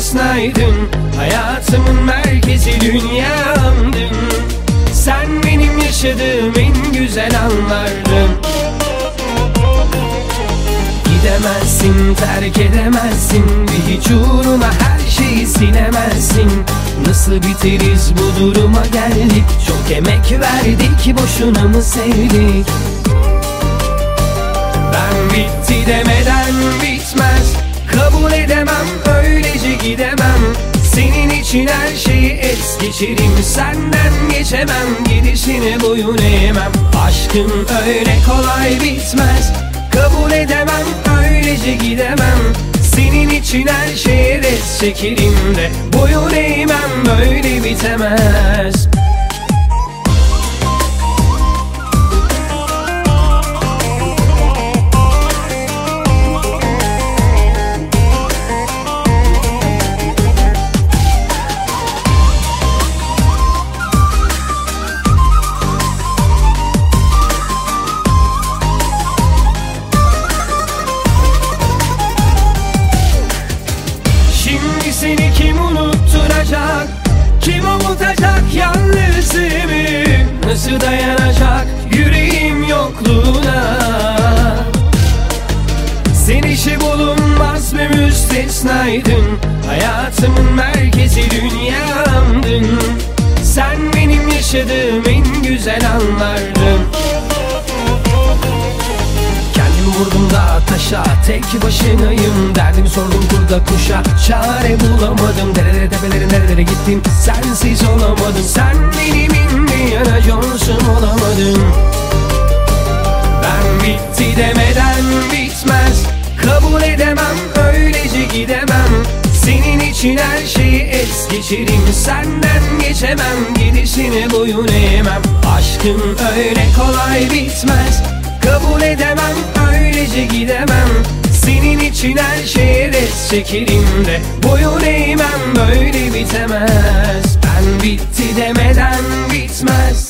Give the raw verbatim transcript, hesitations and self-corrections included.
müstesnaydın. Hayatımın merkezi, dünyamdın. Sen benim yaşadığım en güzel anlardın. Gidemezsin, terk edemezsin, bir hiç uğruna her şeyi silemezsin. Nasıl biteriz bu duruma geldik? Çok emek verdik, boşuna mı sevdik? Ben bitti demeden bitmez, kabul edemem, öylece gidemem. Senin için her şeyi es geçerim, senden geçemem, gidişine boyun eğmem. Aşkın öyle kolay bitmez, kabul edemem, öylece gidemem. Senin için her şeye res çekerim de boyun eğmem, böyle bitemez. Seni kim unutturacak? Kim avutacak yalnızlığımı? Nasıl dayanacak yüreğim yokluğuna? Sen işi bulunmaz ve müstesnaydın. Hayatımın merkezi, dünyamdın. Sen benim yaşadığım en güzel anlardın. Vurdum da taşa, tek başınayım. Derdimi sordum kurda kuşa, çare bulamadım. Derelere tepelere nerelere gittim, sensiz olamadım. Sen benim Indiana Jones'um olamadın. Ben bitti demeden bitmez, kabul edemem, öylece gidemem. Senin için her şeyi es geçerim, senden geçemem, gidişine boyun eğmem. Aşkın öyle kolay bitmez, kabul edemem, öylece gidemem. Senin için her şeye res çekerim de boyun eğmem, böyle bitemez. Ben bitti demeden bitmez.